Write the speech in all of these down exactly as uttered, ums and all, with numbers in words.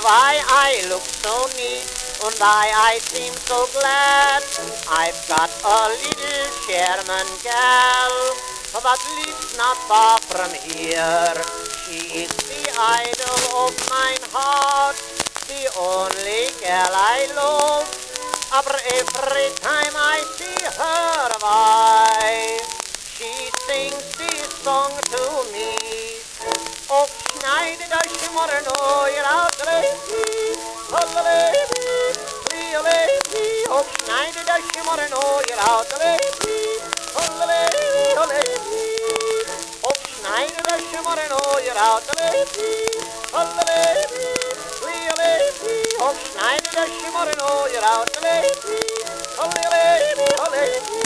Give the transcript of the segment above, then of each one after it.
why I look so neat and why I seem so glad. I've got a little Sherman gal, but lives not far from here. She is the idol of mine heart, the only gal I love. Aber every time I see her, why, she sings this song to me. Och schneide das Schimmer neuer aus Levi, Levi, Levi, Levi. Och schneide das Schimmer neuer aus Levi, Levi, Levi. Och schneide das Schimmer neuer aus Levi, Levi, Levi. Och schneide das Schimmer neuer aus Levi, Levi, Levi.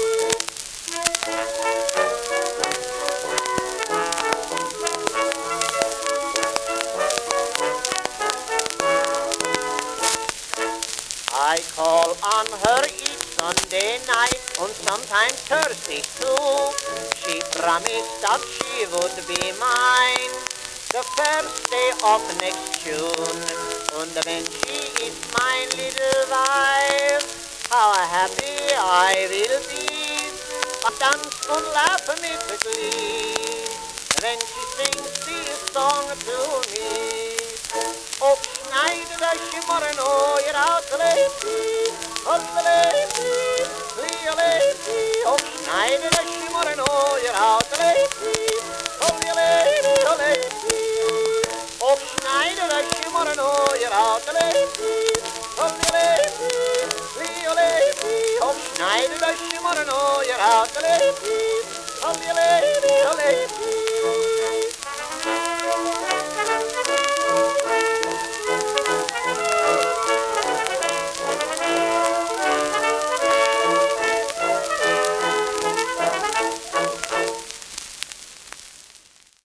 I call on her each Sunday night and sometimes Thursday too. She promised that she would be mine the first day of next June. And when she is my little wife, how happy I will be. I dance and laugh with glee when she sings this song to me. Och schneide das Schimmer neuer aus Levi, Levi, Levi. Och schneide das Schimmer neuer aus Levi, Levi, Levi. Och schneide das Schimmer neuer aus Levi, Levi, Levi. Och schneide das Schimmer neuer aus Levi, Levi, Levi.